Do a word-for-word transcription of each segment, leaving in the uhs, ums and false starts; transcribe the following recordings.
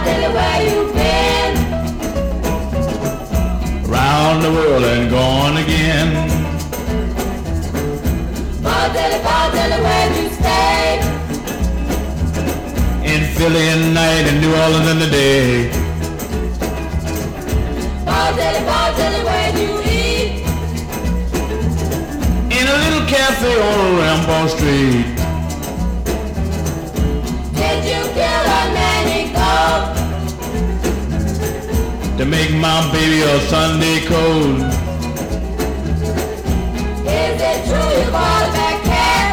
Dilly, where you been? Around the world and gone again. Bob Dilly, Bob Dilly, where you stay? In Philly at night and New Orleans in the day. Bob Dilly, Bob Dilly, where you eat? In a little cafe on Rambon Street. Did you kill a nanny goat To make my baby a Sunday coat? Is it true you bought a bad cat?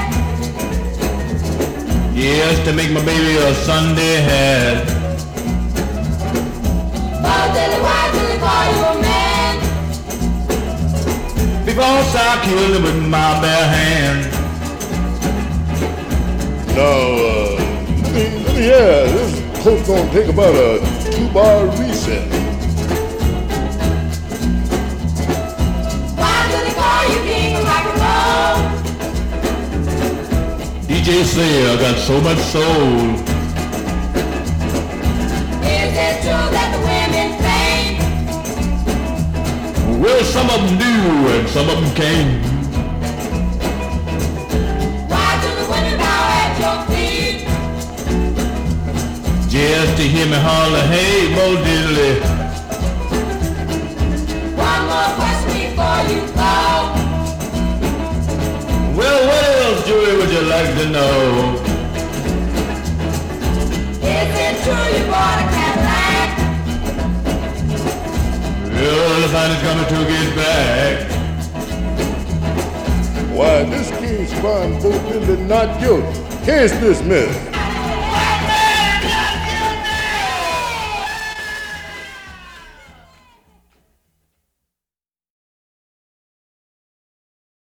Yes, to make my baby a Sunday hat. Bob Dilly, why did they call you a man? Because I killed him with my bare hand. Now, uh, let me, let me hear. This coach gonna take about a two-bar reset. Why do they call you king of rock and roll? D J say I got so much soul. Is it true that the women faint? Well, some of them do and some of them can't. Why do the women bow at your feet? Just to hear me holler, hey, Bo Diddley. One more question before you go. Well, what else, Joey, would you like to know? Is it true you bought a Cadillac? Well, the find is coming to get back. Why, this King's fine Bo Diddley not guilty. Case dismissed.